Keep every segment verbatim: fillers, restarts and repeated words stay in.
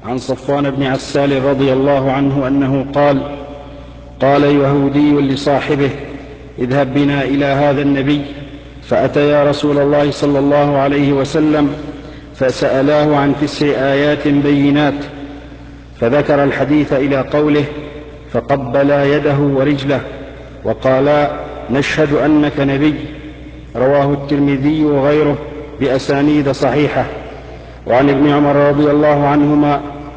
عن صفوان بن عسال رضي الله عنه أنه قال: قال يهودي لصاحبه: اذهب بنا إلى هذا النبي. فأتيا رسول الله صلى الله عليه وسلم فسألاه عن تسع آيات بينات، فذكر الحديث إلى قوله: فقبلا يده ورجله وقالا: نشهد أنك نبي. رواه الترمذي وغيره بأسانيد صحيحة. وعن ابن عمر رضي الله عنهما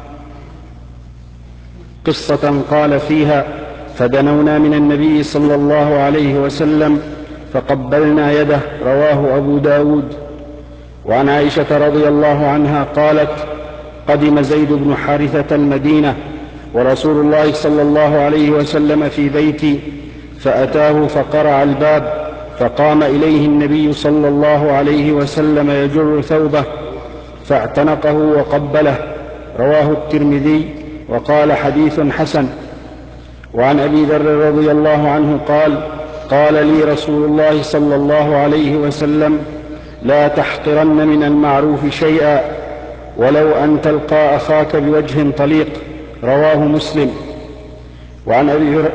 قصة قال فيها: فدنونا من النبي صلى الله عليه وسلم فقبلنا يده. رواه أبو داود. وعن عائشة رضي الله عنها قالت: قدم زيد بن حارثة المدينة ورسول الله صلى الله عليه وسلم في بيتي، فأتاه فقرع الباب، فقام إليه النبي صلى الله عليه وسلم يجر ثوبه فاعتنقه وقبله. رواه الترمذي وقال: حديث حسن. وعن أبي ذر رضي الله عنه قال: قال لي رسول الله صلى الله عليه وسلم: لا تحقرن من المعروف شيئا ولو أن تلقى أخاك بوجه طليق. رواه مسلم. وعن أبي هريرة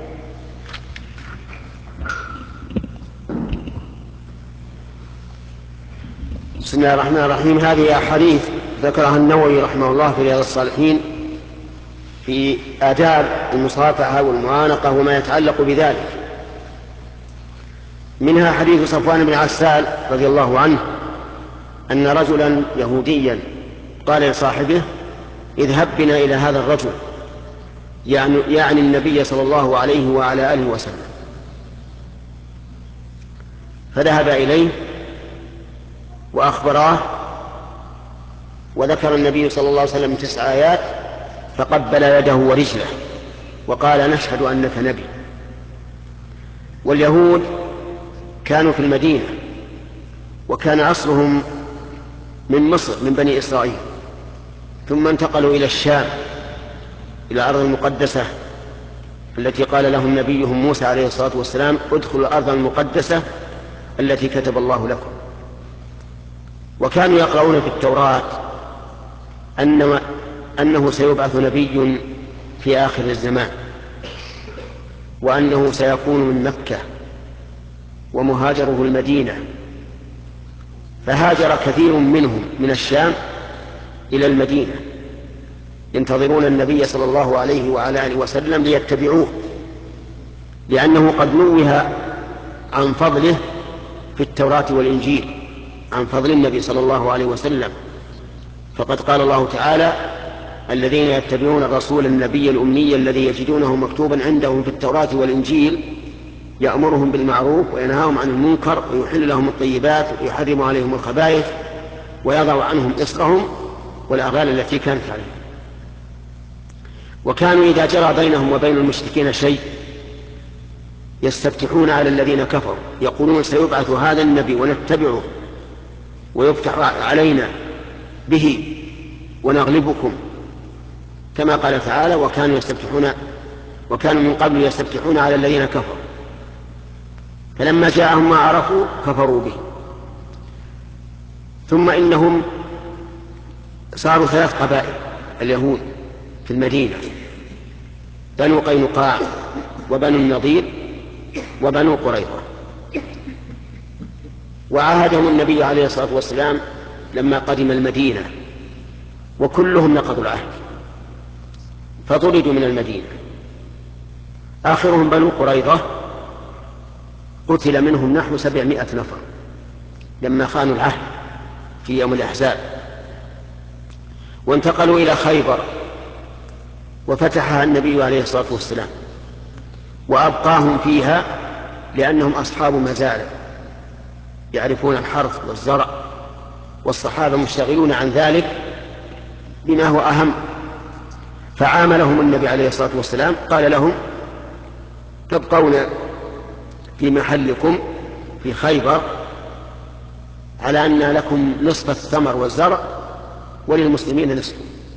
بسم الله الرحمن الرحيم. هذه أحاديث ذكرها النووي رحمه الله في رياض الصالحين في آداب المصافحة والمعانقة وما يتعلق بذلك. منها حديث صفوان بن عسال رضي الله عنه أن رجلا يهوديا قال لصاحبه: اذهب بنا إلى هذا الرجل، يعني, يعني النبي صلى الله عليه وعلى آله وسلم. فذهب إليه وأخبراه، وذكر النبي صلى الله عليه وسلم تسع آيات، فقبل يده ورجله وقال: نشهد أنك نبي. واليهود كانوا في المدينة، وكان أصلهم من مصر من بني إسرائيل، ثم انتقلوا إلى الشام إلى الأرض المقدسة التي قال لهم نبيهم موسى عليه الصلاة والسلام: ادخلوا الأرض المقدسة التي كتب الله لكم. وكانوا يقرؤون في التوراة أن أنه سيبعث نبي في آخر الزمان، وأنه سيكون من مكة ومهاجره المدينة. فهاجر كثير منهم من الشام إلى المدينة ينتظرون النبي صلى الله عليه وعلى آله وسلم ليتبعوه، لأنه قد نوه عن فضله في التوراة والإنجيل، عن فضل النبي صلى الله عليه وسلم. فقد قال الله تعالى: الذين يتبعون الرسول النبي الأمي الذي يجدونه مكتوبا عندهم في التوراة والإنجيل يأمرهم بالمعروف وينهاهم عن المنكر ويحل لهم الطيبات ويحرم عليهم الخبائث ويضع عنهم إصرهم والأغلال التي كانت عليهم. وكانوا إذا جرى بينهم وبين المشركين شيء يستفتحون على الذين كفروا، يقولون: سيبعث هذا النبي ونتبعه ويفتح علينا به ونغلبكم، كما قال تعالى: وكانوا يستفتحون وكانوا من قبل يستفتحون على الذين كفروا، فلما جاءهم ما عرفوا كفروا به. ثم إنهم صاروا ثلاث قبائل اليهود في المدينة: بنو قينقاع وبنو النضير وبنو قريظة. وعاهدهم النبي عليه الصلاة والسلام لما قدم المدينة، وكلهم نقضوا العهد فطردوا من المدينة. آخرهم بنو قريظة، قتل منهم نحو سبعمائة نفر لما خانوا العهد في يوم الأحزاب. وانتقلوا إلى خيبر وفتحها النبي عليه الصلاة والسلام وأبقاهم فيها لأنهم أصحاب مزارع يعرفون الحرث والزرع، والصحابة مشتغلون عن ذلك بما هو أهم. فعاملهم النبي عليه الصلاة والسلام، قال لهم: تبقون في محلكم في خيبر على أن لكم نصف الثمر والزرع وللمسلمين نصف،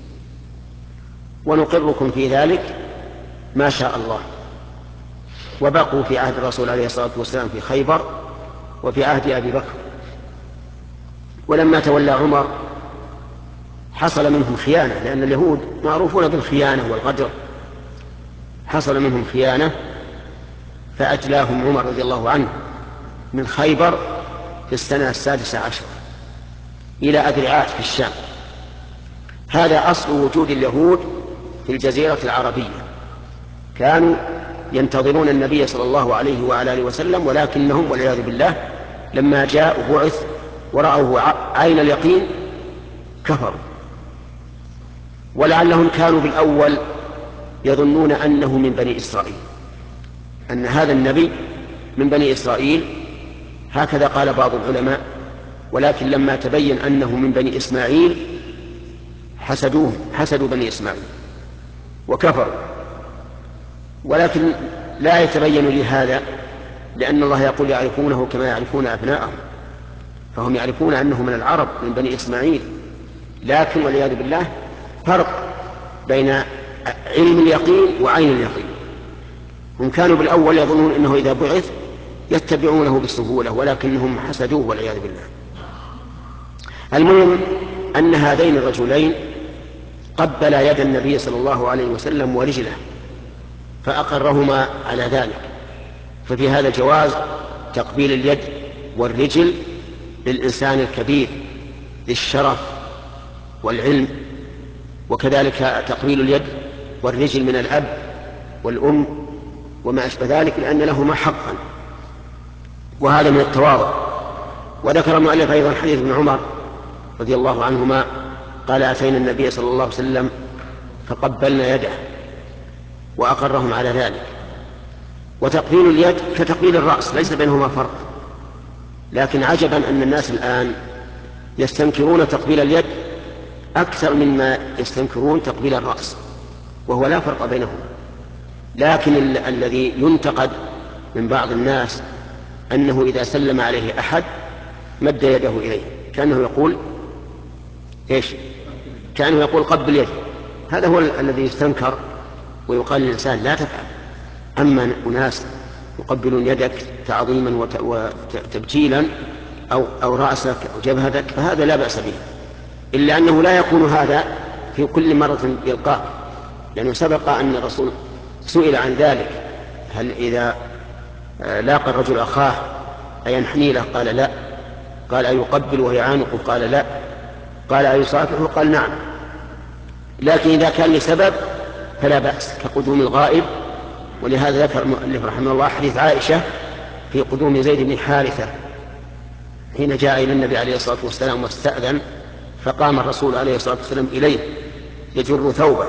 ونقركم في ذلك ما شاء الله. وبقوا في عهد الرسول عليه الصلاة والسلام في خيبر وفي عهد أبي بكر. ولما تولى عمر حصل منهم خيانة، لأن اليهود معروفون بالخيانة والغدر، حصل منهم خيانة فأجلاهم عمر رضي الله عنه من خيبر في السنة السادسة عشر إلى أدرعات في الشام. هذا أصل وجود اليهود في الجزيرة العربية، كانوا ينتظرون النبي صلى الله عليه وعلى آله وسلم، ولكنهم والعياذ بالله لما جاء وبعث ورأوه عين اليقين كفروا. ولعلهم كانوا بالأول يظنون أنه من بني إسرائيل، أن هذا النبي من بني إسرائيل، هكذا قال بعض العلماء، ولكن لما تبين أنه من بني إسماعيل حسدوه حسدوا بني إسماعيل وكفروا. ولكن لا يتبين لي هذا، لأن الله يقول يعرفونه كما يعرفون أبناءهم، فهم يعرفون أنه من العرب من بني إسماعيل، لكن والعياذ بالله فرق بين علم اليقين وعين اليقين. هم كانوا بالأول يظنون أنه إذا بعث يتبعونه بسهولة، ولكنهم حسدوه والعياذ بالله. المهم أن هذين الرجلين قبلا يد النبي صلى الله عليه وسلم ورجله فأقرهما على ذلك، ففي هذا جواز تقبيل اليد والرجل للإنسان الكبير ذي الشرف والعلم، وكذلك تقبيل اليد والرجل من الأب والأم وما أشبه ذلك، لأن لهما حقا، وهذا من التواضع. وذكر المؤلف أيضا حديث ابن عمر رضي الله عنهما قال أتينا النبي صلى الله عليه وسلم فقبلنا يده وأقرهم على ذلك. وتقبيل اليد كتقبيل الرأس ليس بينهما فرق، لكن عجبا أن الناس الآن يستنكرون تقبيل اليد أكثر مما يستنكرون تقبيل الرأس، وهو لا فرق بينهما. لكن ال- الذي ينتقد من بعض الناس أنه إذا سلم عليه أحد مد يده إليه كأنه يقول إيش؟ كأنه يقول قبل يدي. هذا هو ال- الذي يستنكر ويقال للإنسان لا تفعل. أما أناس يقبلون يدك تعظيما وت- وتبجيلا أو, أو رأسك أو جبهتك فهذا لا بأس به، إلا أنه لا يكون هذا في كل مرة يلقاه، لأنه سبق أن الرسول سئل عن ذلك، هل إذا لاقى الرجل أخاه أينحني له؟ قال لا. قال أيقبل وهي عنقه؟ قال لا. قال أيصافحه؟ قال نعم. لكن إذا كان لسبب فلا بأس كقدوم الغائب. ولهذا ذكر المؤلف رحمه الله حديث عائشة في قدوم زيد بن حارثة حين جاء إلى النبي عليه الصلاة والسلام واستأذن، فقام الرسول عليه الصلاة والسلام إليه يجر ثوبه.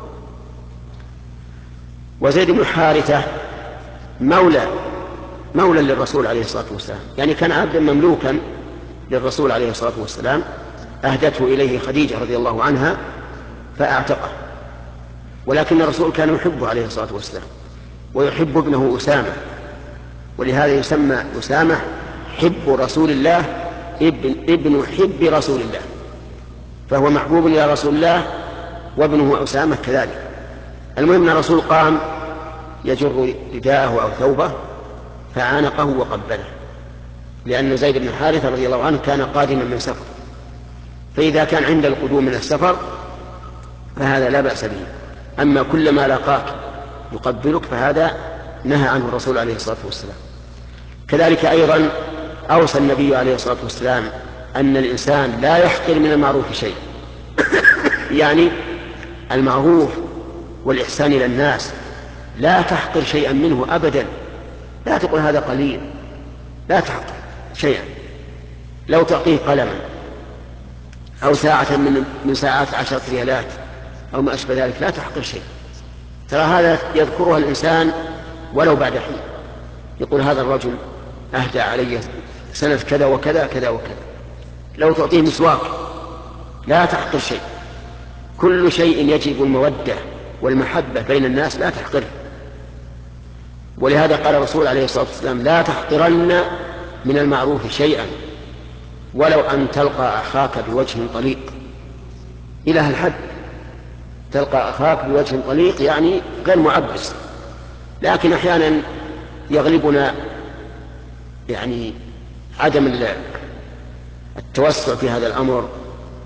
وزيد بن حارثة مولى مولى للرسول عليه الصلاة والسلام، يعني كان عبدا مملوكا للرسول عليه الصلاة والسلام، أهدته إليه خديجة رضي الله عنها فأعتقه. ولكن الرسول كان يحبه عليه الصلاة والسلام ويحب ابنه أسامة، ولهذا يسمى أسامة حب رسول الله ابن, ابن حب رسول الله، فهو محبوب إلى رسول الله وابنه أسامة كذلك. المهم أن الرسول قام يجر رداءه أو ثوبه فعانقه وقبله، لأن زيد بن حارثة رضي الله عنه كان قادما من سفر، فإذا كان عند القدوم من السفر فهذا لا بأس به. أما كلما لاقاك يقبلك فهذا نهى عنه الرسول عليه الصلاة والسلام. كذلك أيضا أوصى النبي عليه الصلاة والسلام أن الإنسان لا يحقر من المعروف شيء يعني المعروف والإحسان إلى الناس لا تحقر شيئا منه أبدا، لا تقول هذا قليل، لا تحقر شيئا. لو تعطيه قلما أو ساعة من, من ساعات عشرة ريالات أو ما أشبه ذلك لا تحقر شيء. ترى هذا يذكرها الإنسان ولو بعد حين، يقول هذا الرجل أهدى علي سنة كذا وكذا كذا وكذا. لو تعطيه مسواك لا تحقر شيء. كل شيء يجب المودة والمحبة بين الناس لا تحقره. ولهذا قال الرسول عليه الصلاة والسلام لا تحقرن من المعروف شيئا ولو أن تلقى أخاك بوجه طليق. إلى الحد تلقى أخاك بوجه طليق يعني غير معبس. لكن أحيانا يغلبنا يعني عدم التوسع في هذا الأمر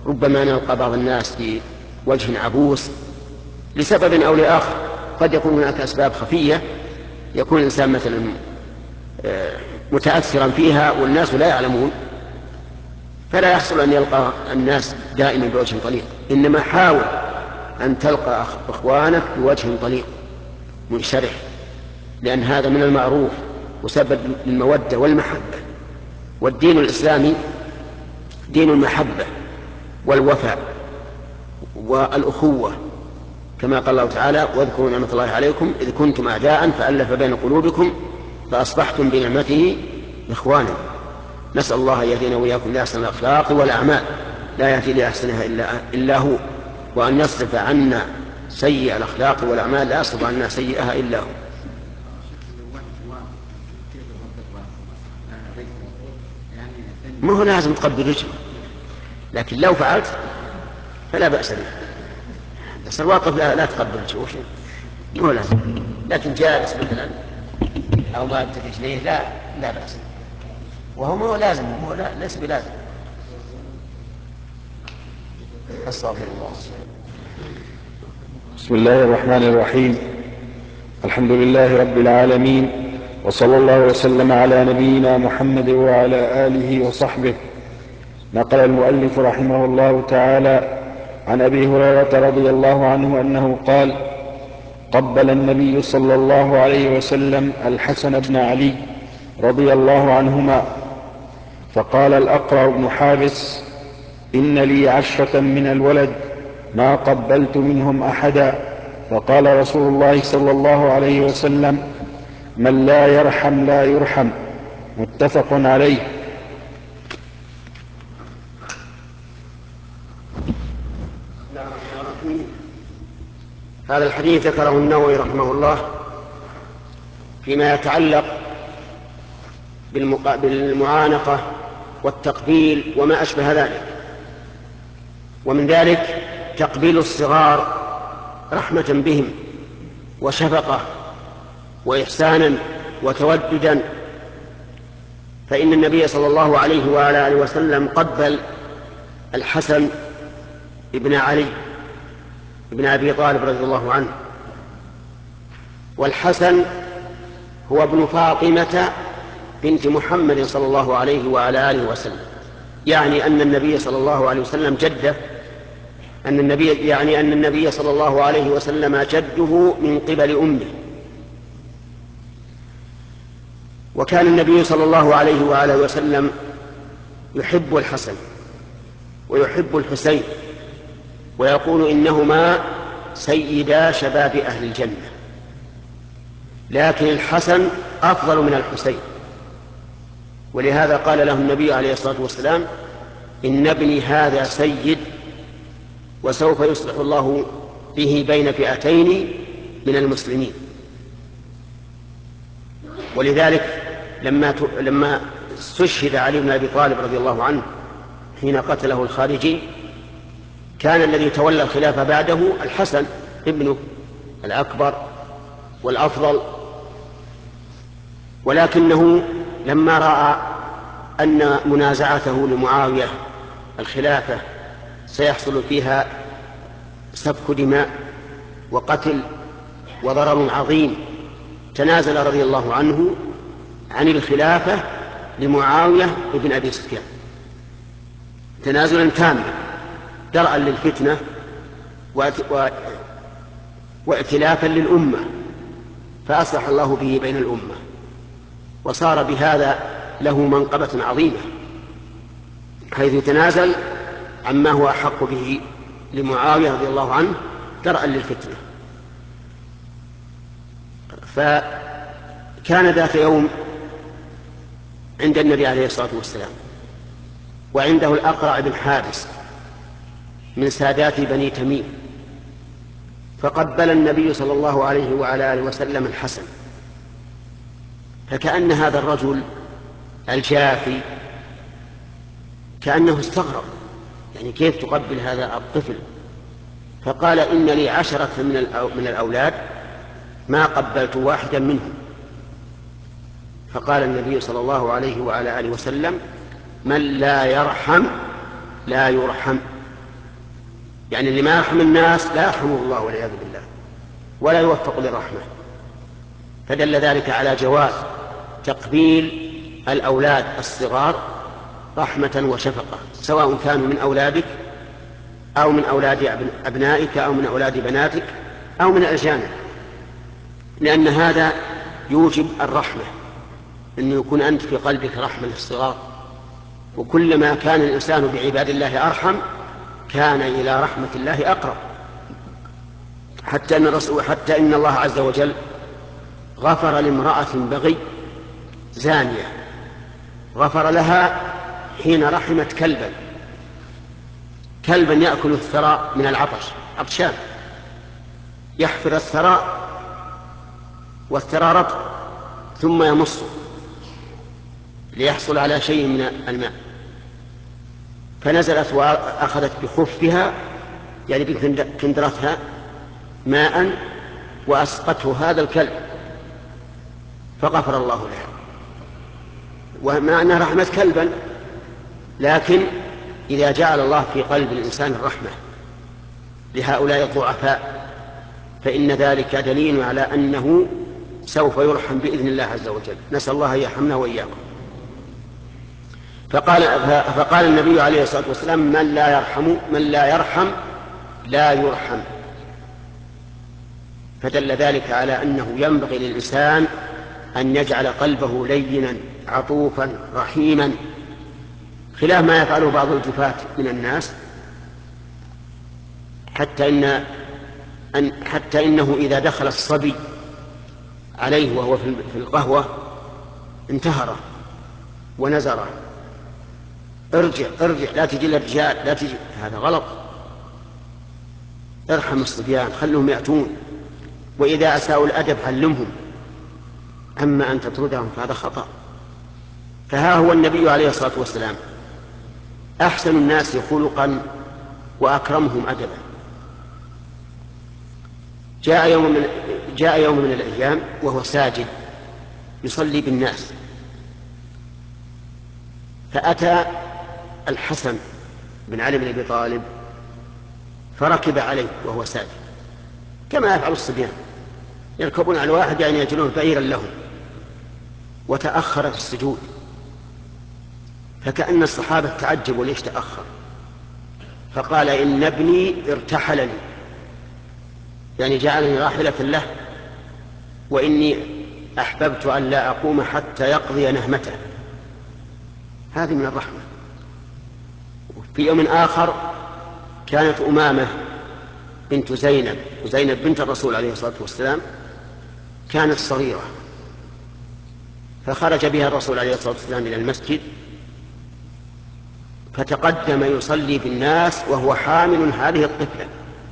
ربما نلقى بعض الناس بوجه عبوس لسبب أو لآخر، قد يكون هناك أسباب خفية يكون الإنسان مثلا متأثرا فيها والناس لا يعلمون، فلا يحصل أن يلقى الناس دائما بوجه طليق، إنما حاول أن تلقى إخوانك بوجه طليق منشرح، لأن هذا من المعروف وسبب المودة والمحبة. والدين الإسلامي دين المحبة والوفاء والأخوة، كما قال الله تعالى: واذكروا نعمة الله عليكم إذ كنتم أعداء فألف بين قلوبكم فأصبحتم بنعمته إخوانا. نسأل الله أن يهدينا وإياكم لأحسن الأخلاق والأعمال، لا يهدي لأحسنها إلا, إلا هو، وأن يصرف عنا سيء الأخلاق والأعمال لا يصرف عنا سيئها إلا هو. ما هو لازم تقبل رجله، لكن لو فعلت فلا بأس به. بس الواقف لا, لا تقبل رجله، مو لازم، لكن جالس مثلا أو ما تدري ليه لا لا بأس، وهو مو لازم، هو لا ليس بلازم. استغفر الله. بسم الله الرحمن الرحيم. الحمد لله رب العالمين، وصلى الله وسلم على نبينا محمد وعلى آله وصحبه. نقل المؤلف رحمه الله تعالى عن أبي هريرة رضي الله عنه أنه قال: قبل النبي صلى الله عليه وسلم الحسن بن علي رضي الله عنهما، فقال الأقرع بن حابس: إن لي عشرة من الولد ما قبلت منهم أحدا. فقال رسول الله صلى الله عليه وسلم: من لا يرحم لا يرحم. متفق عليه. هذا الحديث ذكره النووي رحمه الله فيما يتعلق بالمعانقة والتقبيل وما أشبه ذلك، ومن ذلك تقبيل الصغار رحمة بهم وشفقة وإحسانا وتوددا، فإن النبي صلى الله عليه وعلى آله وسلم قبل الحسن ابن علي ابن أبي طالب رضي الله عنه، والحسن هو ابن فاطمة بنت محمد صلى الله عليه وعلى آله وسلم، يعني أن النبي صلى الله عليه وسلم جده أن النبي يعني أن النبي صلى الله عليه وسلم جده من قبل أمه. وكان النبي صلى الله عليه وآله وسلم يحب الحسن ويحب الحسين، ويقول إنهما سيدا شباب أهل الجنة، لكن الحسن أفضل من الحسين، ولهذا قال له النبي عليه الصلاة والسلام: إن ابني هذا سيد وسوف يصلح الله به بين فئتين من المسلمين. ولذلك لما لما استشهد علي بن أبي طالب رضي الله عنه حين قتله الخارجي، كان الذي تولى الخلافة بعده الحسن ابنه الأكبر والأفضل، ولكنه لما رأى أن منازعته لمعاوية الخلافة سيحصل فيها سفك دماء وقتل وضرر عظيم، تنازل رضي الله عنه عن الخلافة لمعاوية بن أبي سفيان تنازلا تاما درءا للفتنة وائتلافا للأمة، فأصلح الله به بين الأمة، وصار بهذا له منقبة عظيمة، حيث تنازل عما هو أحق به لمعاوية رضي الله عنه درءا للفتنة. فكان ذات يوم عند النبي عليه الصلاة والسلام، وعنده الأقرع بن حابس من سادات بني تميم، فقبل النبي صلى الله عليه وعلى آله وسلم الحسن، فكأن هذا الرجل الجافي كأنه استغرب، يعني كيف تقبل هذا الطفل؟ فقال: إن لي عشرة من الأولاد ما قبلت واحدا منهم. فقال النبي صلى الله عليه وعلى آله وسلم: من لا يرحم لا يرحم. يعني اللي ما يرحم الناس لا يرحمه الله والعياذ بالله ولا يوفق للرحمة. فدل ذلك على جواز تقبيل الأولاد الصغار رحمة وشفقة، سواء كانوا من أولادك أو من أولاد أبنائك أو من أولاد بناتك أو من الأجانب، لأن هذا يوجب الرحمة، أن يكون أنت في قلبك رحمة للصغار. وكلما كان الإنسان بعباد الله أرحم كان إلى رحمة الله أقرب. حتى أن, الرسول حتى إن الله عز وجل غفر لامرأة بغي زانية، غفر لها حين رحمت كلبا كلبا يأكل الثراء من العطش، عطشان يحفر الثراء والثراء رطب ثم يمصه ليحصل على شيء من الماء، فنزلت وأخذت بخفها يعني بكندرتها ماء وأسقته هذا الكلب فغفر الله لها. ومع أنها رحمت كلبا، لكن إذا جعل الله في قلب الإنسان الرحمة لهؤلاء الضعفاء فإن ذلك دليل على أنه سوف يرحم بإذن الله عز وجل. نسأل الله أن يرحمنا وإياكم. فقال, فقال النبي عليه الصلاة والسلام: من لا يرحم من لا يرحم لا يرحم. فدل ذلك على أنه ينبغي للإنسان أن يجعل قلبه لينا عطوفا رحيما، خلاف ما يفعله بعض الجفاة من الناس، حتى, إن أن حتى إنه إذا دخل الصبي عليه وهو في القهوة انتهره ونزره: ارجع ارجع لا تجي للرجال لا تجي. هذا غلط، ارحم الصبيان خلهم يأتون، وإذا أساءوا الأدب علمهم، أما أن تطردهم فهذا خطأ. فها هو النبي عليه الصلاة والسلام أحسن الناس خلقا وأكرمهم أدبا. جاء يوم من, جاء يوم من الأيام وهو ساجد يصلي بالناس، فأتى الحسن بن علي بن أبي طالب فركب عليه وهو ساجد، كما يفعل الصبيان يركبون على الواحد يعني يجعلون بعيرا لهم، وتأخر في السجود، فكأن الصحابة تعجبوا ليش تأخر، فقال: إن ابني ارتحلني، يعني جعلني راحلة له، وإني أحببت أن لا أقوم حتى يقضي نهمته. هذه من الرحمة. في يوم آخر كانت أمامة بنت زينب وزينب بنت الرسول عليه الصلاة والسلام كانت صغيرة، فخرج بها الرسول عليه الصلاة والسلام إلى المسجد، فتقدم يصلي بالناس وهو حامل هذه الطفلة،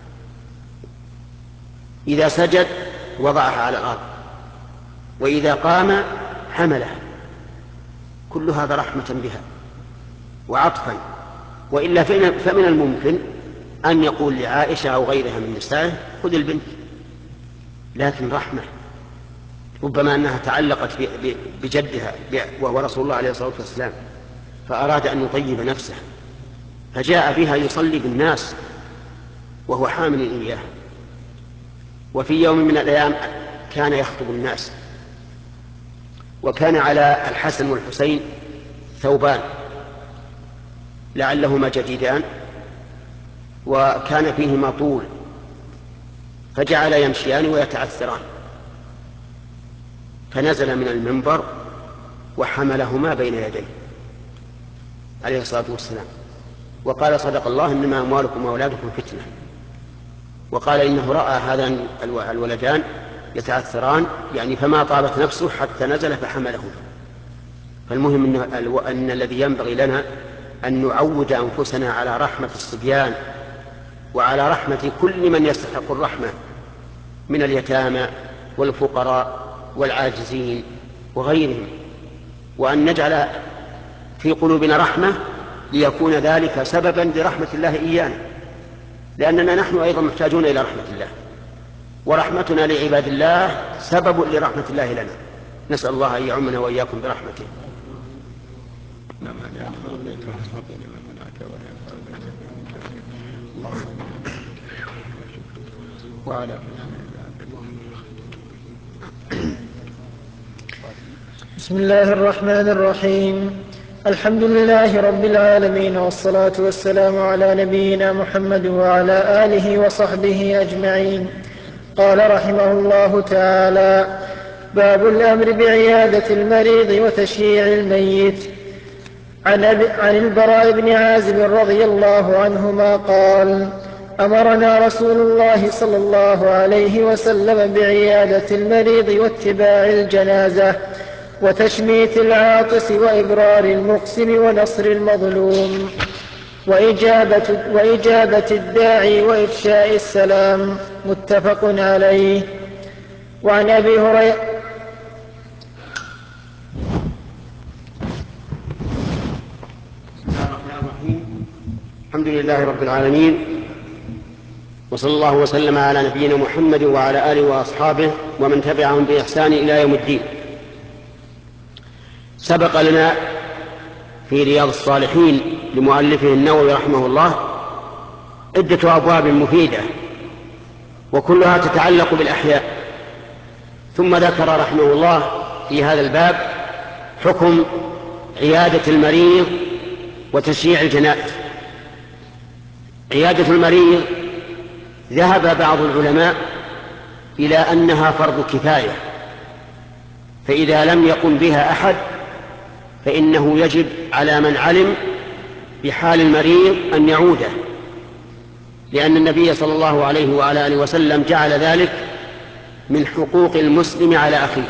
إذا سجد وضعها على الأرض وإذا قام حملها، كل هذا رحمة بها وعطفا. وإلا فمن الممكن أن يقول لعائشة أو غيرها من نسائه: خذ البنت، لكن رحمة، ربما أنها تعلقت بجدها وهو رسول الله عليه الصلاة والسلام، فأراد أن يطيب نفسه فجاء بها يصلي بالناس وهو حامل إياه. وفي يوم من الأيام كان يخطب الناس، وكان على الحسن والحسين ثوبان لعلهما جديدان وكان فيهما طول، فجعل يمشيان ويتعثران، فنزل من المنبر وحملهما بين يديه عليه الصلاة والسلام، وقال: صدق الله، إنما أموالكم وأولادكم فتنة. وقال: إنه رأى هذان الولدان يتعثران، يعني فما طابت نفسه حتى نزل فحملهما. فالمهم أن, أن الذي ينبغي لنا أن نعود أنفسنا على رحمة الصبيان وعلى رحمة كل من يستحق الرحمة من اليتامى والفقراء والعاجزين وغيرهم، وأن نجعل في قلوبنا رحمة ليكون ذلك سببا لرحمة الله إيانا، لأننا نحن أيضا محتاجون إلى رحمة الله، ورحمتنا لعباد الله سبب لرحمة الله لنا. نسأل الله أن يعمنا وإياكم برحمته. اللهم وعلى بسم الله الرحمن الرحيم. الحمد لله رب العالمين، والصلاة والسلام على نبينا محمد وعلى آله وصحبه أجمعين. قال رحمه الله تعالى: باب الأمر بعيادة المريض وتشييع الميت. عن, عن البراء بن عازب رضي الله عنهما قال: أمرنا رسول الله صلى الله عليه وسلم بعيادة المريض واتباع الجنازة وتشميت العاطس وإبرار المقسم ونصر المظلوم وإجابة, وإجابة الداعي وإفشاء السلام. متفق عليه. وعن أبي هريرة الحمد لله رب العالمين، وصلى الله وسلم على نبينا محمد وعلى آله وأصحابه ومن تبعهم بإحسان إلى يوم الدين. سبق لنا في رياض الصالحين لمؤلفه النووي رحمه الله عدة أبواب مفيدة وكلها تتعلق بالأحياء، ثم ذكر رحمه الله في هذا الباب حكم عيادة المريض وتشييع الجنائز. عيادة المريض ذهب بعض العلماء إلى أنها فرض كفاية، فإذا لم يقم بها أحد فإنه يجب على من علم بحال المريض أن يعوده، لأن النبي صلى الله عليه وعلى آله وسلم جعل ذلك من حقوق المسلم على أخيه.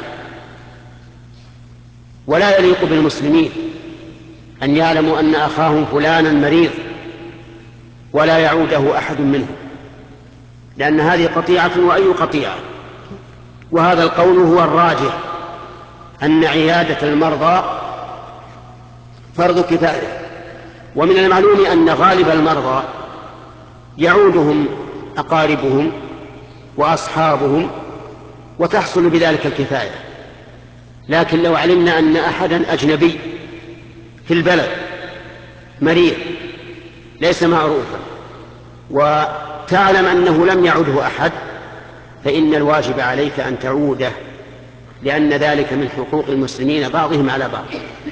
ولا يليق بالمسلمين أن يعلموا أن أخاهم فلانا مريض ولا يعوده أحد منهم، لأن هذه قطيعة وأي قطيعة. وهذا القول هو الراجح، أن عيادة المرضى فرض كفاية. ومن المعلوم أن غالب المرضى يعودهم أقاربهم وأصحابهم وتحصل بذلك الكفاية. لكن لو علمنا أن أحدا أجنبي في البلد مريض ليس معروفا وتعلم أنه لم يعده أحد، فإن الواجب عليك أن تعوده، لأن ذلك من حقوق المسلمين بعضهم على بعض.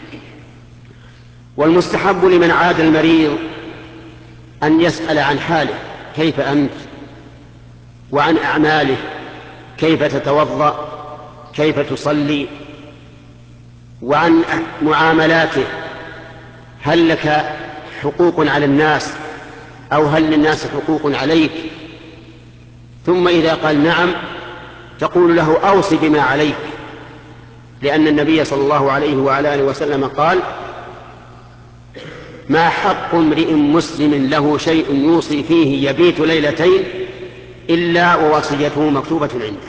والمستحب لمن عاد المريض أن يسأل عن حاله: كيف أنت؟ وعن أعماله: كيف تتوضأ؟ كيف تصلي؟ وعن معاملاته: هل لك حقوق على الناس أو هل للناس حقوق عليك؟ ثم إذا قال نعم تقول له: أوصي بما عليك، لأن النبي صلى الله عليه وعلى آله وسلم قال: ما حق امرئ مسلم له شيء يوصي فيه يبيت ليلتين إلا ووصيته مكتوبة عنده.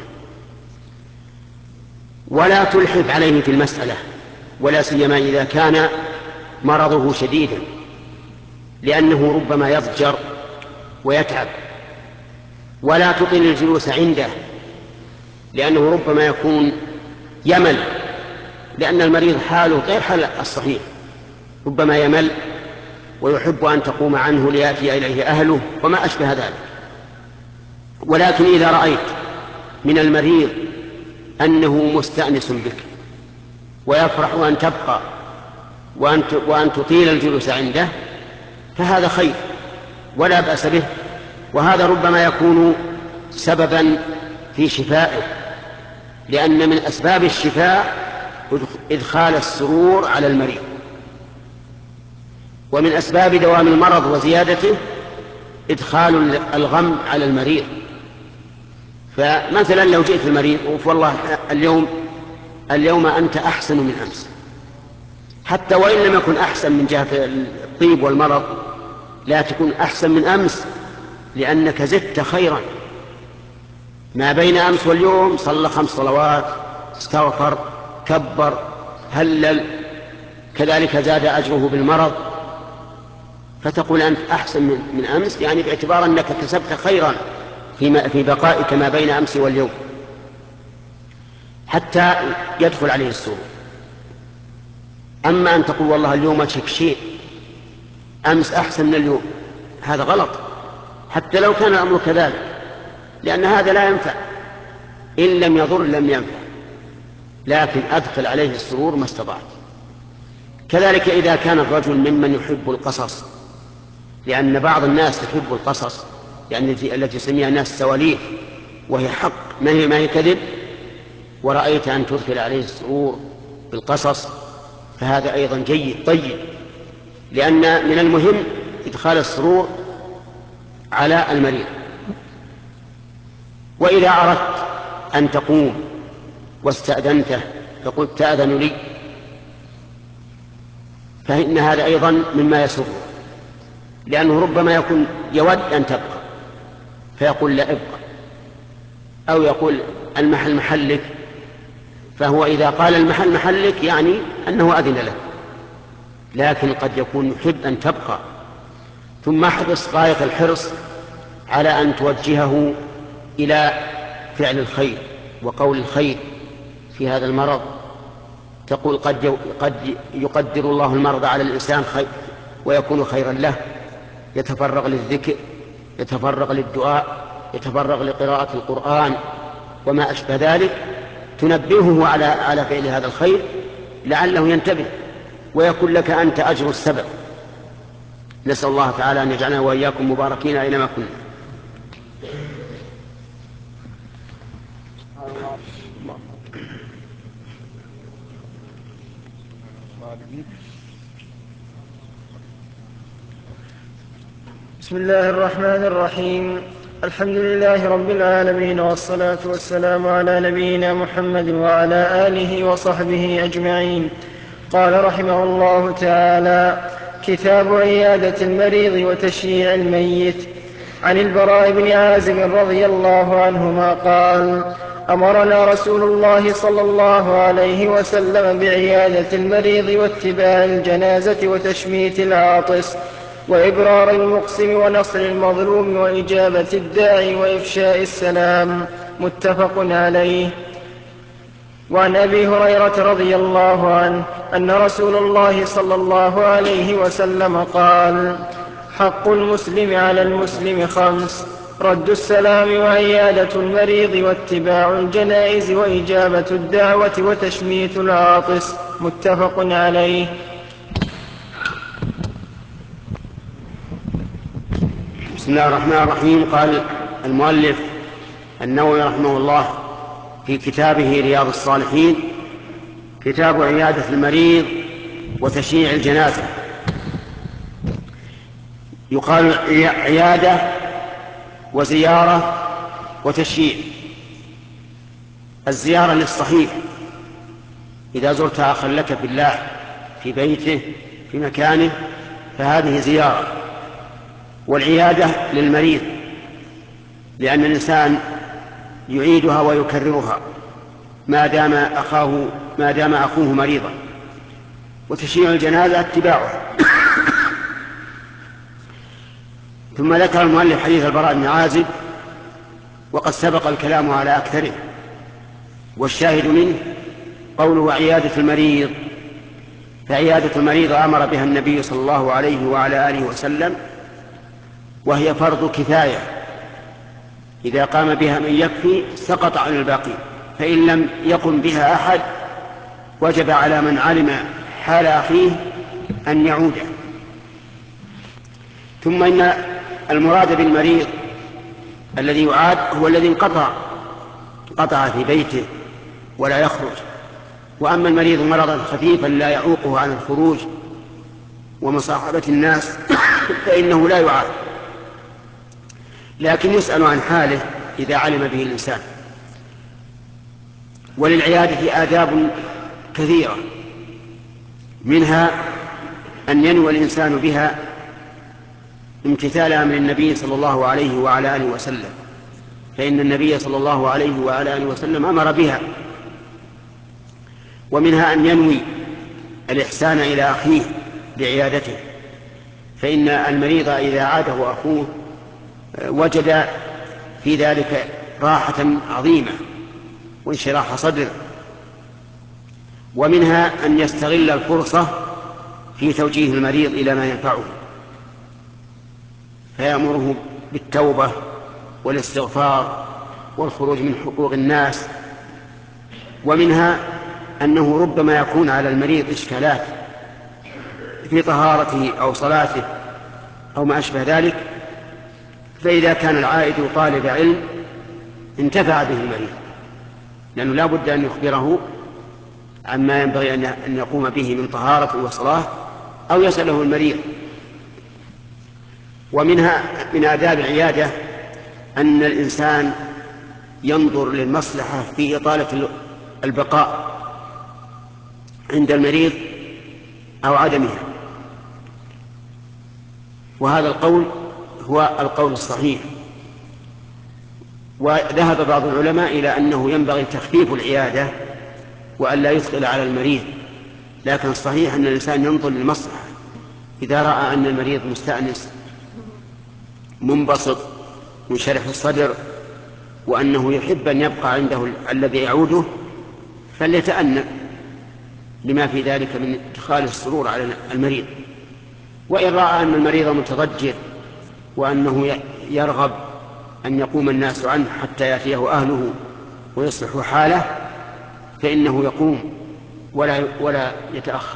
ولا تلحف عليه في المسألة، ولا سيما إذا كان مرضه شديدا، لأنه ربما يضجر ويتعب. ولا تطل الجلوس عنده، لأنه ربما يكون يمل، لأن المريض حاله غير حال الصحيح، ربما يمل ويحب أن تقوم عنه ليأتي إليه أهله وما أشبه ذلك. ولكن إذا رأيت من المريض أنه مستأنس بك ويفرح أن تبقى وأن تطيل الجلوس عنده فهذا خير ولا بأس به، وهذا ربما يكون سببا في شفائه، لأن من أسباب الشفاء إدخال السرور على المريض، ومن أسباب دوام المرض وزيادته إدخال الغم على المريض. فمثلا لو جئت المريض والله اليوم اليوم أنت أحسن من أمس، حتى وإن لم يكن أحسن من جهة الطيب والمرض، لا تكون أحسن من أمس لأنك زدت خيرا. ما بين أمس واليوم صلى خمس صلوات، استغفر، كبر، هلل، كذلك زاد أجره بالمرض، فتقول أنت أحسن من أمس، يعني باعتبار أنك كسبت خيرا في بقائك ما بين أمس واليوم حتى يدخل عليه السرور. أما أن تقول والله اليوم أشك شيء، أمس أحسن من اليوم، هذا غلط حتى لو كان الأمر كذلك. لأن هذا لا ينفع، إن لم يضر لم ينفع، لكن أدخل عليه السرور ما استطعت. كذلك إذا كان الرجل ممن يحب القصص، لأن بعض الناس يحب القصص، يعني التي يسميها الناس سواليف، وهي حق ما هي ما هي كذب، ورأيت أن تدخل عليه السرور بالقصص، فهذا أيضا جيد طيب، لأن من المهم إدخال السرور على المريض. وإذا أردت أن تقوم واستأذنته فقلت تأذن لي، فإن هذا أيضا مما يسره، لأنه ربما يكون يود أن تبقى فيقول لا ابقى، أو يقول المحل محلك، فهو إذا قال المحل محلك يعني أنه أذن له، لكن قد يكون يحب أن تبقى. ثم احرص غاية الحرص على أن توجهه إلى فعل الخير وقول الخير في هذا المرض. تقول قد قد يقدر الله المرض على الإنسان خير ويكون خيرا له، يتفرغ للذكر، يتفرغ للدعاء، يتفرغ لقراءة القرآن وما أشبه ذلك، تنبهه على على فعل هذا الخير لعله ينتبه ويكون لك أنت أجر السبب. نسأل الله تعالى أن يجعلنا وإياكم مباركين أينما كنا. بسم الله الرحمن الرحيم. الحمد لله رب العالمين، والصلاة والسلام على نبينا محمد وعلى آله وصحبه أجمعين. قال رحمه الله تعالى: كتاب عيادة المريض وتشييع الميت. عن البراء بن عازب رضي الله عنهما قال: أمرنا رسول الله صلى الله عليه وسلم بعيادة المريض واتباع الجنازة وتشميت العاطس وإبرار المقسم ونصر المظلوم وإجابة الداعي وإفشاء السلام. متفق عليه. وعن أبي هريرة رضي الله عنه أن رسول الله صلى الله عليه وسلم قال: حق المسلم على المسلم خمس: رد السلام وعيادة المريض واتباع الجنائز وإجابة الدعوة وتشميت العاطس. متفق عليه. بسم الله الرحمن الرحيم. قال المؤلف النووي رحمه الله في كتابه رياض الصالحين: كتاب عيادة المريض وتشييع الجنازة. يقال عيادة وزيارة وتشييع. الزيارة للصحيح إذا زرت أخا لك في الله في بيته في مكانه فهذه زيارة. والعيادة للمريض لأن الإنسان يعيدها ويكررها ما دام أخاه ما دام أخوه مريضا. وتشييع الجنازة اتباعها. ثم ذكر المؤلف حديث البراء بن عازب وقد سبق الكلام على أكثره، والشاهد منه قوله عيادة المريض. فعيادة المريض أمر بها النبي صلى الله عليه وعلى آله وسلم، وهي فرض كفاية، إذا قام بها من يكفي سقط عن الباقي، فإن لم يقم بها أحد وجب على من علم حال أخيه أن يعود. ثم إن المراد بالمريض الذي يعاد هو الذي انقطع قطع في بيته ولا يخرج. وأما المريض مرضا خفيفا لا يعوقه عن الخروج ومصاحبة الناس فإنه لا يعاد، لكن يسأل عن حاله إذا علم به الإنسان. وللعيادة آداب كثيرة، منها أن ينوي الإنسان بها امتثال أمر النبي صلى الله عليه وعلى آله وسلم، فإن النبي صلى الله عليه وعلى آله وسلم أمر بها. ومنها أن ينوي الإحسان إلى أخيه بعيادته، فإن المريض إذا عاده أخوه وجد في ذلك راحة عظيمة وانشراح صدر. ومنها أن يستغل الفرصة في توجيه المريض إلى ما ينفعه، فيأمره بالتوبة والاستغفار والخروج من حقوق الناس. ومنها أنه ربما يكون على المريض إشكالات في طهارته أو صلاته أو ما أشبه ذلك، فإذا كان العائد طالب علم انتفع به المريض، لأنه لا بد أن يخبره عما ينبغي أن يقوم به من طهارة وصلاة أو يسأله المريض. ومنها من آداب العيادة أن الإنسان ينظر للمصلحة في إطالة البقاء عند المريض أو عدمها، وهذا القول هو القول الصحيح. وذهب بعض العلماء إلى أنه ينبغي تخفيف العيادة وأن لا يثقل على المريض، لكن الصحيح أن الإنسان ينظر للمصلحة. إذا رأى أن المريض مستأنس منبسط منشرح الصدر وأنه يحب أن يبقى عنده الذي يعوده فليتأنى لما في ذلك من إدخال السرور على المريض. وإن رأى أن المريض متضجر وأنه يرغب أن يقوم الناس عنه حتى يأتيه أهله ويصلحوا حاله فإنه يقوم ولا, ولا يتأخر.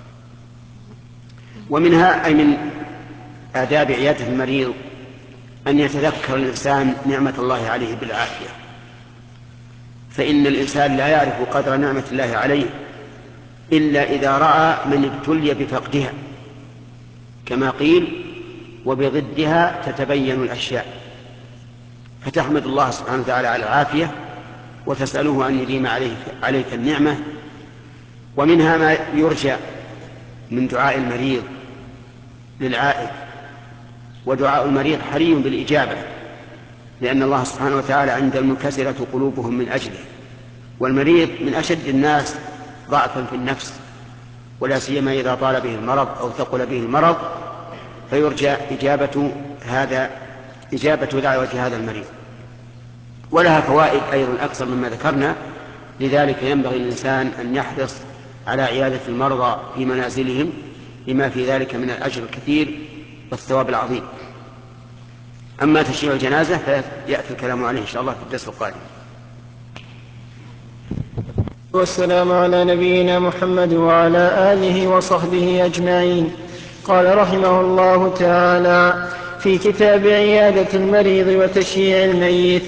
ومنها أي من آداب عيادة المريض أن يتذكر الإنسان نعمة الله عليه بالعافية، فإن الإنسان لا يعرف قدر نعمة الله عليه إلا إذا رأى من ابتلي بفقدها، كما قيل وبضدها تتبين الأشياء، فتحمد الله سبحانه وتعالى على العافية وتسأله أن يديم عليك, عليك النعمة. ومنها ما يرجى من دعاء المريض للعائد، ودعاء المريض حري بالإجابة، لأن الله سبحانه وتعالى عند المنكسرة قلوبهم من أجله، والمريض من أشد الناس ضعفا في النفس، ولا سيما إذا طال به المرض أو ثقل به المرض، فيرجى إجابة هذا إجابة دعوة هذا المريض. ولها فوائد أيضا أكثر مما ذكرنا، لذلك ينبغي الإنسان أن يحرص على عيادة المرضى في منازلهم لما في ذلك من الأجر الكثير والثواب العظيم. أما تشييع الجنازة فيأتي الكلام عليه إن شاء الله في الدرس القادم. والسلام على نبينا محمد وعلى آله وصحبه أجمعين. قال رحمه الله تعالى في كتاب عيادة المريض وتشييع الميت: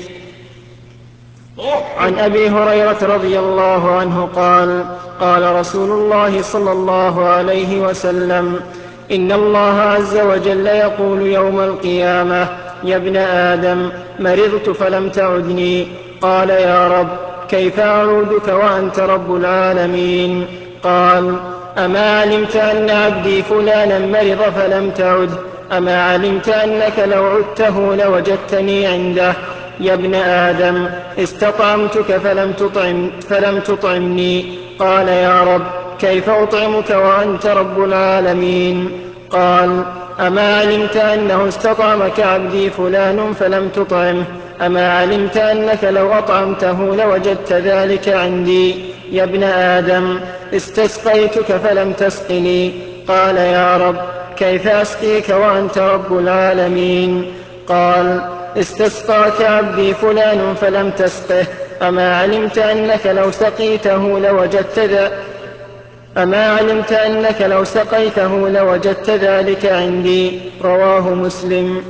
عن أبي هريرة رضي الله عنه قال: قال رسول الله صلى الله عليه وسلم: إن الله عز وجل يقول يوم القيامة: يا ابن آدم مرضت فلم تعدني. قال: يا رب كيف أعودك وأنت رب العالمين؟ قال: أما علمت أن عبدي فلانا مرض فلم تعد؟ أما علمت أنك لو عدته لوجدتني عنده؟ يا ابن آدم استطعمتك فلم, تطعم فلم تطعمني. قال: يا رب كيف أطعمك وأنت رب العالمين؟ قال: أما علمت أنه استطعمك عبدي فلان فلم تطعمه؟ أما علمت أنك لو أطعمته لوجدت ذلك عندي؟ يا ابن آدم استسقيتك فلم تسقني. قال: يا رب كيف أسقيك وأنت رب العالمين؟ قال: استسقاك عبدي فلان فلم تسقه. أما علمت أنك لو سقيته لوجدت ذلك أما علمت أنك لو سقيته لوجدت ذلك عندي؟ رواه مسلم.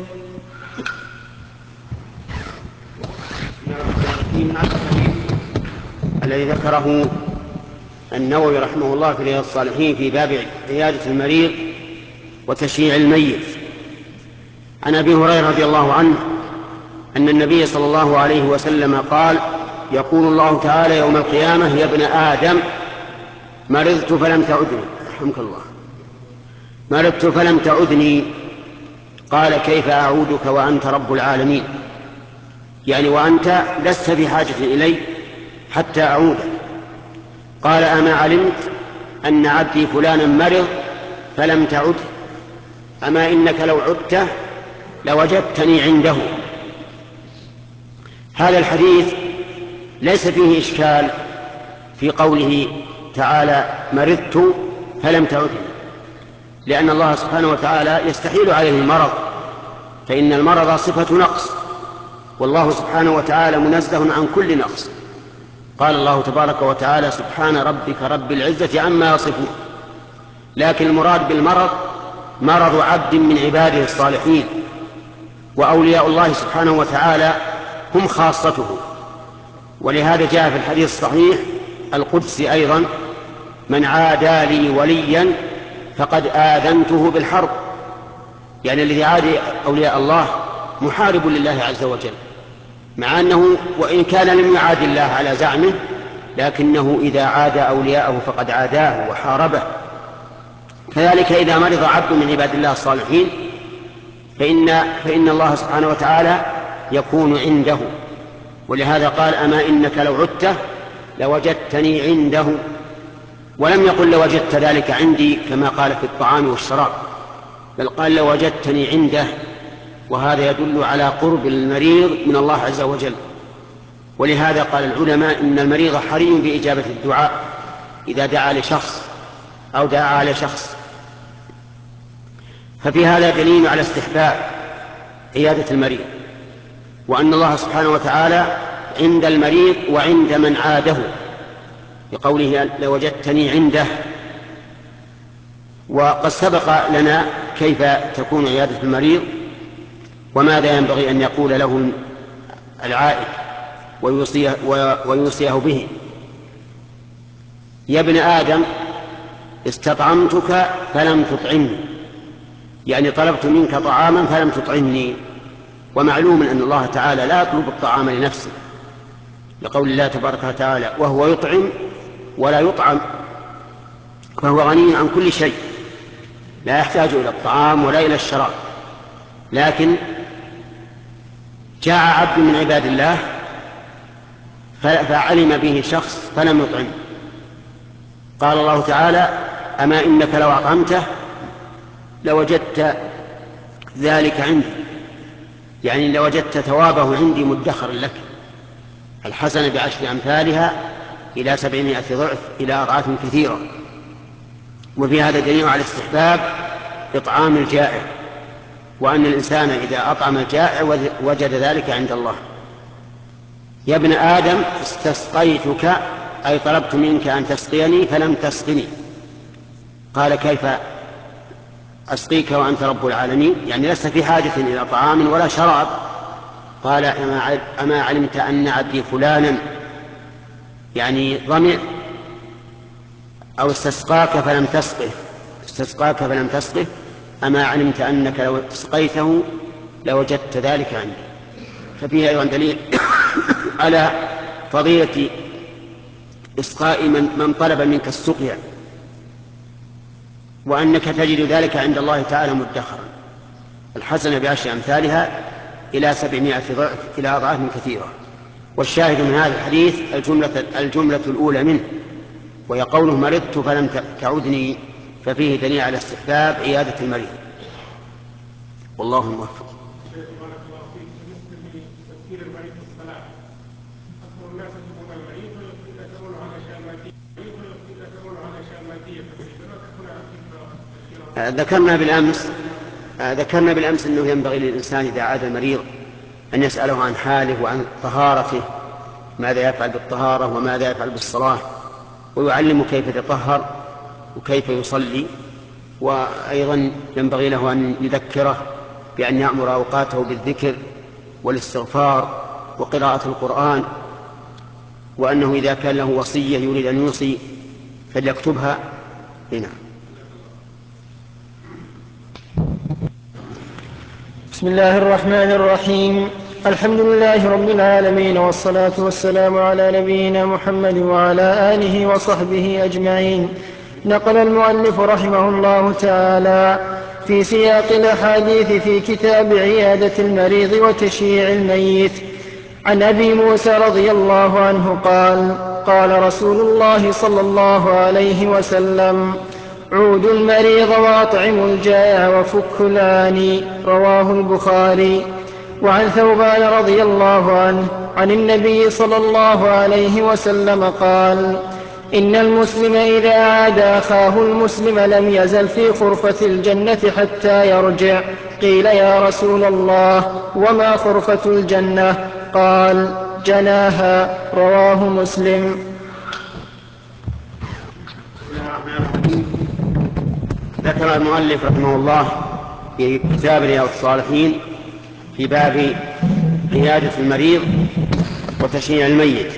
الذي ذكره النووي رحمه الله في رياض الصالحين في باب عيادة المريض وتشييع الميت. عن أبي هريرة رضي الله عنه أن النبي صلى الله عليه وسلم قال: يقول الله تعالى يوم القيامة: يا ابن آدم مرضت فلم تعدني. رحمك الله. مرضت فلم تعدني. قال: كيف أعودك وأنت رب العالمين؟ يعني وأنت لست بحاجة إلي حتى أعودك. قال: أما علمت أن عبدي فلانا مرض فلم تعده؟ أما إنك لو عدته لوجدتني عنده. هذا الحديث ليس فيه إشكال في قوله تعالى: مرضت فلم تعدني، لأن الله سبحانه وتعالى يستحيل عليه المرض، فإن المرض صفة نقص والله سبحانه وتعالى منزه عن كل نقص. قال الله تبارك وتعالى: سبحان ربك رب العزة عما يصفون. لكن المراد بالمرض مرض عبد من عباده الصالحين، وأولياء الله سبحانه وتعالى هم خاصته. ولهذا جاء في الحديث الصحيح القدسي أيضا: من عادى لي وليا فقد آذنته بالحرب. يعني الذي عادي أولياء الله محارب لله عز وجل، مع أنه وإن كان لم يعاد الله على زعمه، لكنه إذا عاد أولياءه فقد عاداه وحاربه. كذلك إذا مرض عبد من عباد الله الصالحين فإن, فإن الله سبحانه وتعالى يكون عنده. ولهذا قال: أما إنك لو عدت لوجدتني عنده. ولم يقل لوجدت ذلك عندي كما قال في الطعام والشراب، بل قال لوجدتني عنده، وهذا يدل على قرب المريض من الله عز وجل. ولهذا قال العلماء إن المريض حري بإجابة الدعاء إذا دعا لشخص أو دعا على شخص. ففي هذا دليل على استحباب عيادة المريض، وأن الله سبحانه وتعالى عند المريض وعند من عاده، بقوله لوجدتني عنده. وقد سبق لنا كيف تكون عيادة المريض وماذا ينبغي أن يقول له العائد ويوصيه, ويوصيه به. يا ابن آدم استطعمتك فلم تطعمني، يعني طلبت منك طعاما فلم تطعمني. ومعلوم أن الله تعالى لا يطلب الطعام لنفسه، لقول الله تبارك وتعالى: وهو يطعم ولا يطعم، فهو غني عن كل شيء، لا يحتاج إلى الطعام ولا إلى الشراب. لكن جاء عبد من عباد الله فعلم به شخص فلم يطعمه، قال الله تعالى: أما إنك لو أطعمته لوجدت ذلك عندي، يعني لوجدت ثوابه عندي مدخرا لك، الحسنة بعشر أمثالها إلى سبعمائة ضعف إلى أضعاف كثيرة. وفي هذا دليل على استحباب إطعام الجائع، وأن الإنسان إذا أطعم الجائع وجد ذلك عند الله. يا ابن آدم استسقيتك، أي طلبت منك أن تسقيني فلم تسقني. قال: كيف أسقيك وأنت رب العالمين؟ يعني لست في حاجة إلى طعام ولا شراب. قال: أما علمت أن عبدي فلانا، يعني ظمئ أو استسقاك فلم تسقه، استسقاك فلم تسقه، أما علمت أنك لو سقيته لوجدت ذلك عندي. ففيه أيضا دليل على فضيلة إسقاء من, من طلب منك السقيا، وأنك تجد ذلك عند الله تعالى مدخرا، الحسنة بعشر أمثالها إلى سبعمائة ضعف إلى أضعاف كثيرة. والشاهد من هذا الحديث الجملة, الجملة الأولى منه، وهي قوله: مرضت فلم تعودني، ففيه دليل على استحباب عيادة المريض. والله موفق. ذكرنا بالأمس ذكرنا بالأمس أنه ينبغي للإنسان إذا عاد المريض أن يسأله عن حاله وعن طهارته، ماذا يفعل بالطهارة وماذا يفعل بالصلاة، ويعلمه كيف يتطهر وكيف يصلي. وأيضا ينبغي له أن يذكره بأن يأمر أوقاته بالذكر والاستغفار وقراءة القرآن، وأنه إذا كان له وصية يريد أن يوصي فليكتبها هنا. بسم الله الرحمن الرحيم. الحمد لله رب العالمين، والصلاة والسلام على نبينا محمد وعلى آله وصحبه أجمعين. نقل المؤلف رحمه الله تعالى في سياق الأحاديث في كتاب عيادة المريض وتشييع الميت عن أبي موسى رضي الله عنه قال: قال رسول الله صلى الله عليه وسلم: عودوا المريض وأطعموا الجائع وفكوا العاني. رواه البخاري. وعن ثوبان رضي الله عنه عن النبي صلى الله عليه وسلم قال: إن المسلم إذا عاد أخاه المسلم لم يزل في خرفة الجنة حتى يرجع. قيل يا رسول الله وما خرفة الجنة؟ قال جناها. رواه مسلم. ذكر المؤلف رحمه الله في كتاب رياض الصالحين في باب عيادة المريض وتشييع الميت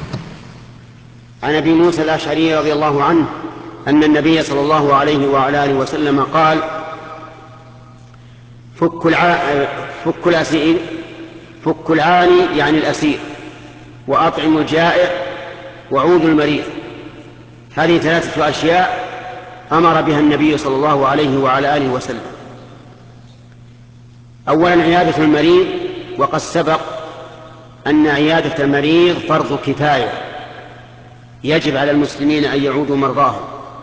عن أبي موسى الأشعري رضي الله عنه أن النبي صلى الله عليه وعلى آله وسلم قال فك الع... فك الأسير فك العاني يعني الأسير، وأطعم الجائع، وعود المريض. هذه ثلاثة أشياء أمر بها النبي صلى الله عليه وعلى آله وسلم. أولا عيادة المريض، وقد سبق أن عيادة المريض فرض كفاية، يجب على المسلمين أن يعودوا مرضاهم،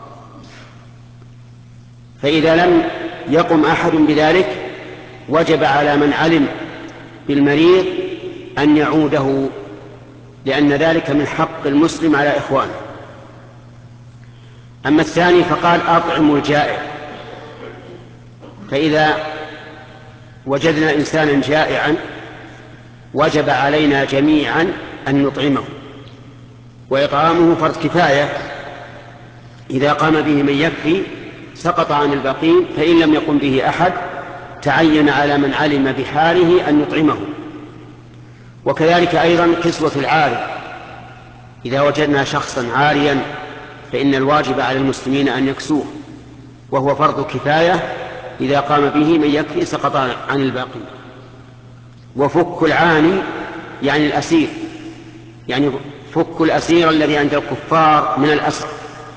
فإذا لم يقم أحد بذلك وجب على من علم بالمريض أن يعوده، لأن ذلك من حق المسلم على إخوانه. أما الثاني فقال أطعم الجائع، فإذا وجدنا إنسانا جائعا وجب علينا جميعا أن نطعمه، وإطعامه فرض كفاية، إذا قام به من يكفي سقط عن الباقين، فإن لم يقم به أحد تعين على من علم بحاله أن يطعمه. وكذلك أيضا كسوة العاري، إذا وجدنا شخصا عاريا فإن الواجب على المسلمين أن يكسوه، وهو فرض كفاية، إذا قام به من يكفي سقط عن الباقين. وفك العاني يعني الأسير، يعني فك الأسير الذي عند الكفار من الأسر،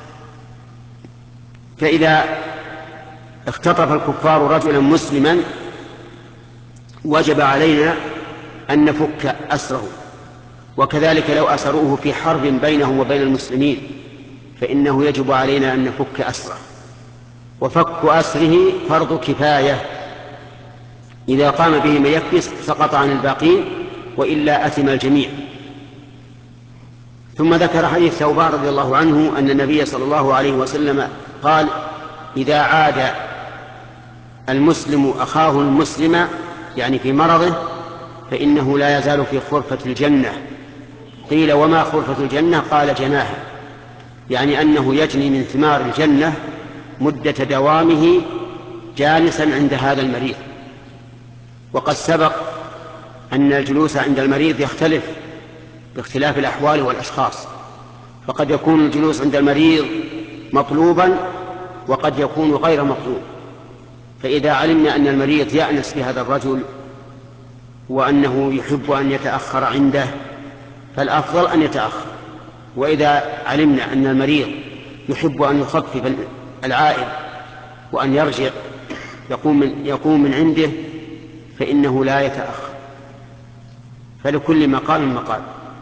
فإذا اختطف الكفار رجلا مسلما وجب علينا أن نفك أسره، وكذلك لو أسروه في حرب بينهم وبين المسلمين فإنه يجب علينا أن نفك أسره. وفك أسره فرض كفاية، إذا قام به من يكفي سقط عن الباقين، وإلا أثم الجميع. ثم ذكر حديث ثوبان رضي الله عنه أن النبي صلى الله عليه وسلم قال إذا عاد المسلم أخاه المسلم يعني في مرضه فإنه لا يزال في خرفة الجنة. قيل وما خرفة الجنة؟ قال جناها، يعني أنه يجني من ثمار الجنة مدة دوامه جالسا عند هذا المريض. وقد سبق أن الجلوس عند المريض يختلف باختلاف الأحوال والأشخاص، فقد يكون الجلوس عند المريض مطلوبا وقد يكون غير مطلوب. فإذا علمنا أن المريض يأنس بهذا الرجل وأنه يحب أن يتأخر عنده فالأفضل أن يتأخر، وإذا علمنا أن المريض يحب أن يخفف العائد وأن يرجع يقوم من, يقوم من عنده فإنه لا يتأخر، فلكل مقام مقال.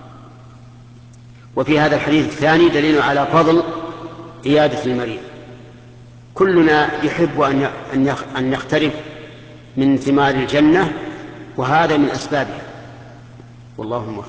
وفي هذا الحديث الثاني دليل على فضل عيادة المريض. كلنا يحب أن يقترب من ثمار الجنة، وهذا من أسبابها، والله موفق.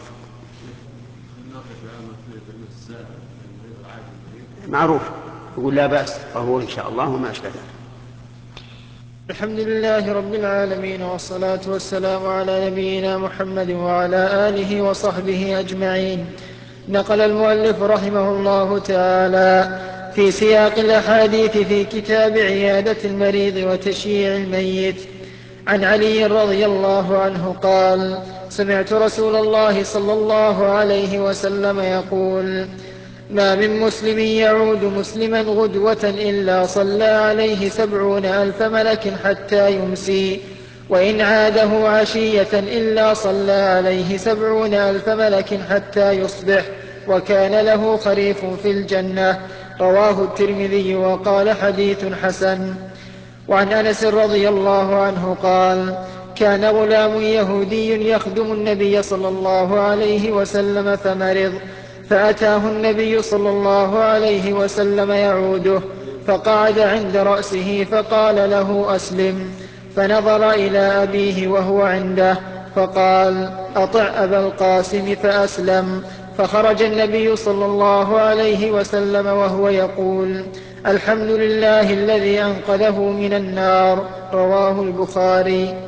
معروف يقول لا بأس طهور إن شاء الله وما أشبه ذلك. الحمد لله رب العالمين، والصلاة والسلام على نبينا محمد وعلى آله وصحبه أجمعين. نقل المؤلف رحمه الله تعالى في سياق الأحاديث في كتاب عيادة المريض وتشييع الميت عن علي رضي الله عنه قال: سمعت رسول الله صلى الله عليه وسلم يقول: ما من مسلم يعود مسلما غدوة إلا صلى عليه سبعون ألف ملك حتى يمسي، وإن عاده عشية إلا صلى عليه سبعون ألف ملك حتى يصبح، وكان له خريف في الجنة. رواه الترمذي وقال حديث حسن. وعن أنس رضي الله عنه قال: كان غلام يهودي يخدم النبي صلى الله عليه وسلم فمرض، فأتاه النبي صلى الله عليه وسلم يعوده، فقعد عند رأسه فقال له: أسلم. فنظر إلى أبيه وهو عنده فقال: أطع أبا القاسم، فأسلم. فخرج النبي صلى الله عليه وسلم وهو يقول: الحمد لله الذي أنقذه من النار. رواه البخاري.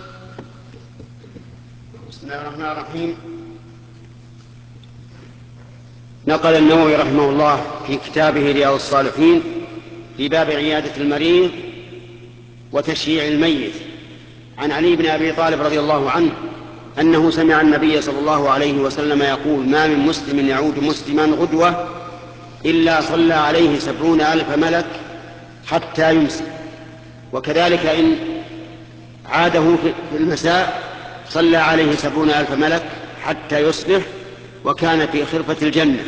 بسم الله الرحمن الرحيم. نقل النووي رحمه الله في كتابه رياض الصالحين في باب عيادة المريض وتشييع الميت عن علي بن أبي طالب رضي الله عنه أنه سمع النبي صلى الله عليه وسلم يقول: ما من مسلم يعود مسلما غدوة إلا صلى عليه سبعون ألف ملك حتى يمسي، وكذلك إن عاده في المساء صلى عليه سبعون ألف ملك حتى يصبح، وكان في خرفة الجنة.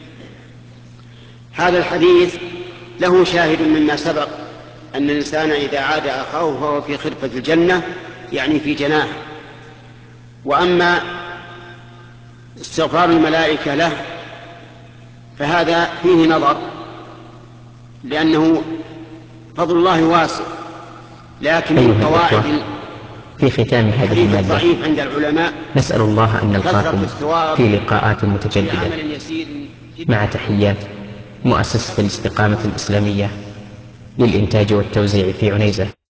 هذا الحديث له شاهد مما سبق، أن الإنسان إذا عاد أخاه فهو في خرفة الجنة، يعني في جناه. وأما استغفار الملائكة له فهذا فيه نظر، لأنه فضل الله واسع، لكن من قواعد في ختام هذه المادة الضعيف عند العلماء نسأل الله أن نلقاكم في لقاءات متجددة، مع تحيات مؤسسة الاستقامة الإسلامية للإنتاج والتوزيع في عنيزة.